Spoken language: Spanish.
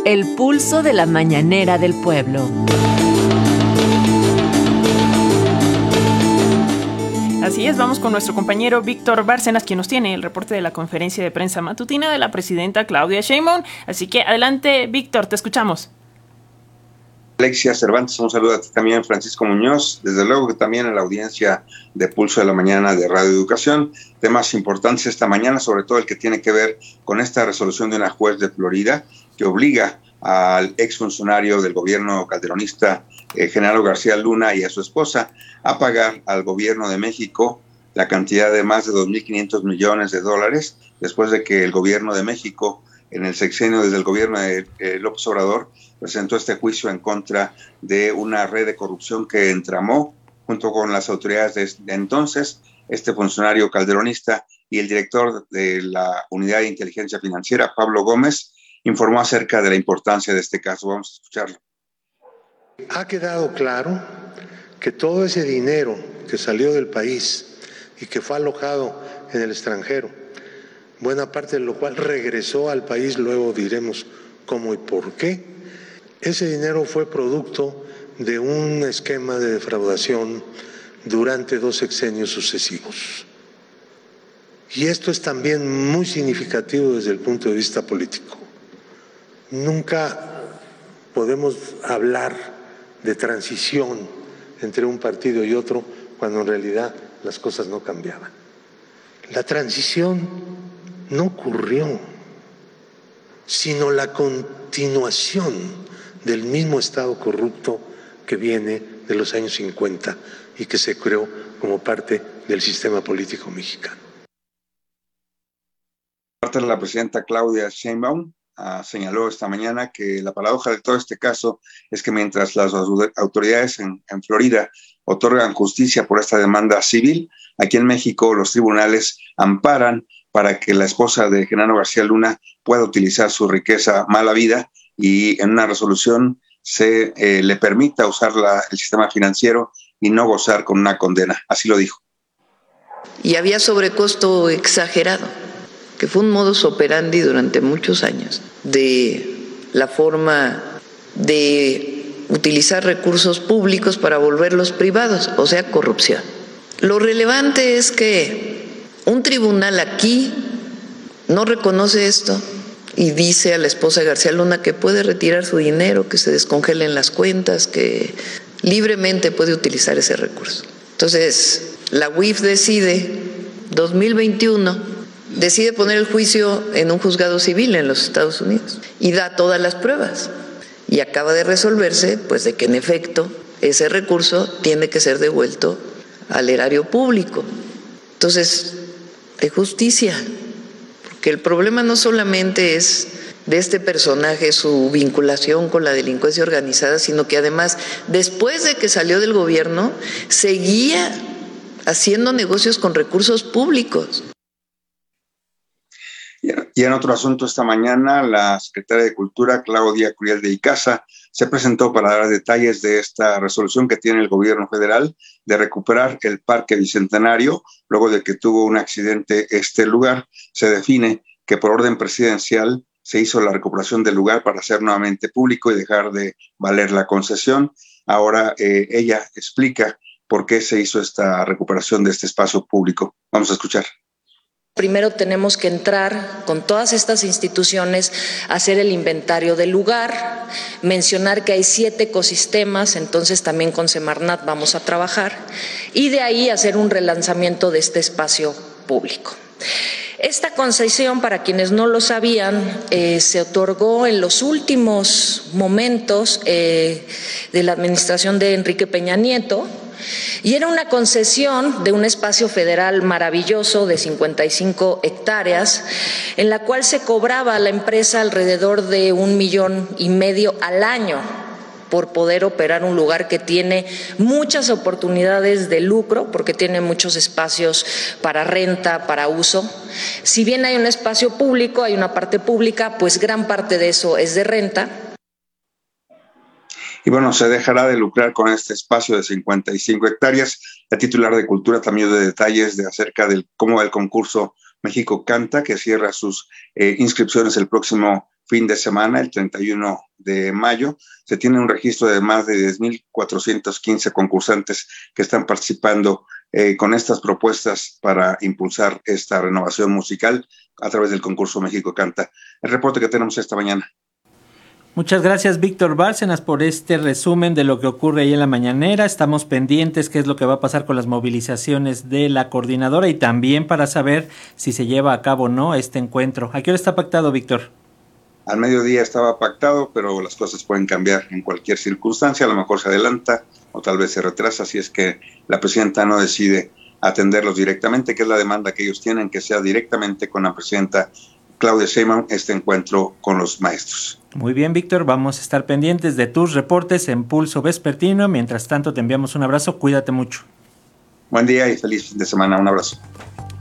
El pulso de la mañanera del pueblo. Así es, vamos con nuestro compañero Víctor Bárcenas, quien nos tiene el reporte de la conferencia de prensa matutina de la presidenta Claudia Sheinbaum. Así que adelante, Víctor, te escuchamos. Alexia Cervantes, un saludo a ti también, Francisco Muñoz, desde luego que también a la audiencia de Pulso de la Mañana de Radio Educación. Temas importantes esta mañana, sobre todo el que tiene que ver con esta resolución de una juez de Florida que obliga al exfuncionario del gobierno calderonista, Genaro García Luna, y a su esposa a pagar al gobierno de México la cantidad de más de 2.500 millones de dólares, después de que el gobierno de México, en el sexenio desde el gobierno de López Obrador, presentó este juicio en contra de una red de corrupción que entramó junto con las autoridades de entonces este funcionario calderonista, y el director de la Unidad de Inteligencia Financiera, Pablo Gómez, informó acerca de la importancia de este caso. Vamos a escucharlo. Ha quedado claro que todo ese dinero que salió del país y que fue alojado en el extranjero, buena parte de lo cual regresó al país, luego diremos cómo y por qué, ese dinero fue producto de un esquema de defraudación durante 2 sexenios sucesivos. Y esto es también muy significativo desde el punto de vista político. Nunca podemos hablar de transición entre un partido y otro cuando en realidad las cosas no cambiaban. La transición no ocurrió, sino la continuación del mismo Estado corrupto que viene de los años 50 y que se creó como parte del sistema político mexicano. Parte de la presidenta Claudia Sheinbaum señaló esta mañana que la paradoja de todo este caso es que mientras las autoridades en Florida otorgan justicia por esta demanda civil, aquí en México los tribunales amparan para que la esposa de Genaro García Luna pueda utilizar su riqueza mala vida, y en una resolución se le permita usar el sistema financiero y no gozar con una condena. Así lo dijo. Y había sobrecosto exagerado, que fue un modus operandi durante muchos años de la forma de utilizar recursos públicos para volverlos privados, o sea, corrupción. Lo relevante es que un tribunal aquí no reconoce esto y dice a la esposa de García Luna que puede retirar su dinero, que se descongelen las cuentas, que libremente puede utilizar ese recurso. Entonces, la UIF decide, 2021, decide poner el juicio en un juzgado civil en los Estados Unidos y da todas las pruebas. Y acaba de resolverse, pues, de que en efecto ese recurso tiene que ser devuelto al erario público. Entonces, hay justicia, porque el problema no solamente es de este personaje, su vinculación con la delincuencia organizada, sino que además, después de que salió del gobierno, seguía haciendo negocios con recursos públicos. Y en otro asunto, esta mañana la secretaria de Cultura, Claudia Curiel de Icaza, se presentó para dar detalles de esta resolución que tiene el gobierno federal de recuperar el Parque Bicentenario. Luego de que tuvo un accidente este lugar, se define que por orden presidencial se hizo la recuperación del lugar para hacer nuevamente público y dejar de valer la concesión. Ahora ella explica por qué se hizo esta recuperación de este espacio público. Vamos a escuchar. Primero tenemos que entrar con todas estas instituciones a hacer el inventario del lugar, mencionar que hay 7 ecosistemas, entonces también con Semarnat vamos a trabajar, y de ahí hacer un relanzamiento de este espacio público. Esta concesión, para quienes no lo sabían, se otorgó en los últimos momentos de la administración de Enrique Peña Nieto, y era una concesión de un espacio federal maravilloso de 55 hectáreas, en la cual se cobraba a la empresa alrededor de 1,5 millones al año por poder operar un lugar que tiene muchas oportunidades de lucro, porque tiene muchos espacios para renta, para uso. Si bien hay un espacio público, hay una parte pública, pues gran parte de eso es de renta. Y bueno, se dejará de lucrar con este espacio de 55 hectáreas. La titular de Cultura también dio detalles acerca de cómo va el concurso México Canta, que cierra sus inscripciones el próximo fin de semana, el 31 de mayo. Se tiene un registro de más de 10,415 concursantes que están participando con estas propuestas para impulsar esta renovación musical a través del concurso México Canta. El reporte que tenemos esta mañana. Muchas gracias, Víctor Bárcenas, por este resumen de lo que ocurre ahí en la mañanera. Estamos pendientes qué es lo que va a pasar con las movilizaciones de la coordinadora y también para saber si se lleva a cabo o no este encuentro. ¿A qué hora está pactado, Víctor? Al mediodía estaba pactado, pero las cosas pueden cambiar en cualquier circunstancia. A lo mejor se adelanta o tal vez se retrasa si es que la presidenta no decide atenderlos directamente, que es la demanda que ellos tienen, que sea directamente con la presidenta Claudia Sheinbaum este encuentro con los maestros. Muy bien, Víctor, vamos a estar pendientes de tus reportes en Pulso Vespertino. Mientras tanto, te enviamos un abrazo, cuídate mucho. Buen día y feliz fin de semana, un abrazo.